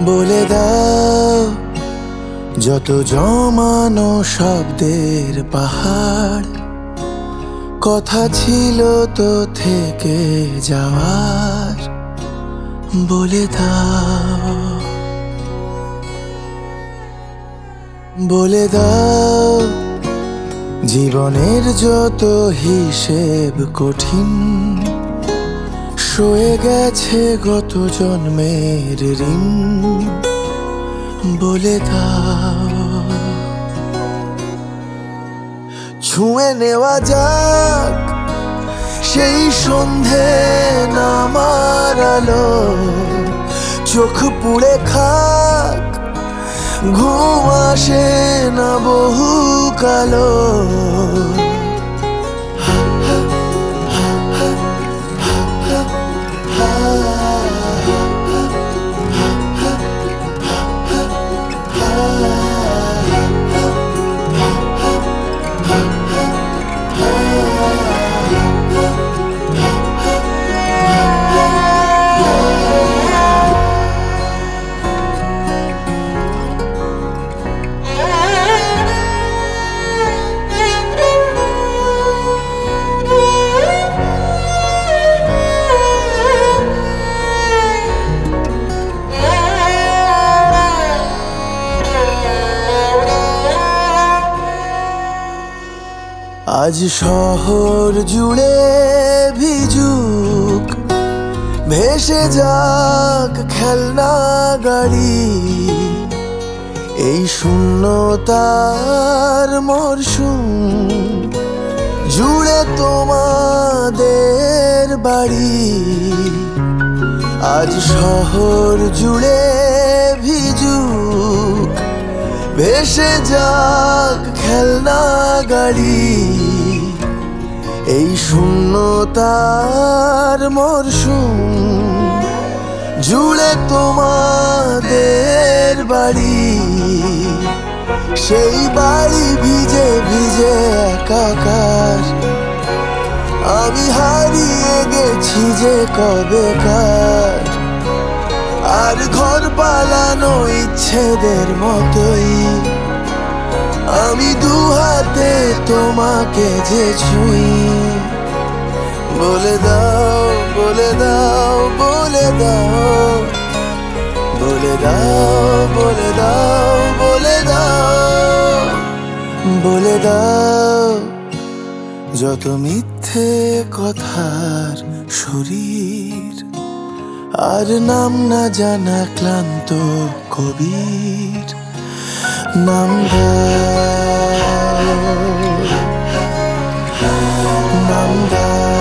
বলে দাও যত জমানো শব্দের পাহাড়, কথা ছিল তো থেকে যাওয়ার। বলে দাও, বলে দাও জীবনের যত হিসেব কঠিন, সয়ে গেছে গত জন্মের ঋণ। বলে দাও ছুঁয়ে নেওয়া যাক সেই সন্ধে নামার আলো, চোখ পুড়ে খাক ঘুম আসে না বহু কালো। আজ শহর জুড়ে ভিজুক, ভেসে যাক খেলনা গাড়ি, এই শূন্যতার মরশুম জুড়ে তোমাদের বাড়ি। আজ শহর জুড়ে ভিজুক, ভেসে যাক খেলনা গাড়ি, এই শূন্যতার মরশুম জুড়ে তোমাদের বাড়ি। সেই বাড়ি ভিজে ভিজে একাকার, আমি হারিয়ে গেছি যে কবেকার। আর ঘর পালানো ইচ্ছেদের মতোই, আমি দু হাতে তোমাকে যে ছুঁই। বলে দাও, বলে দাও, বলে দাও, বলে দাও, বলে দাও, বলে দাও, বলে দাও যত মিথ্যে কথার শরীর, আর নাম না জানা ক্লান্ত কবির। নাম দাও, নাম দাও।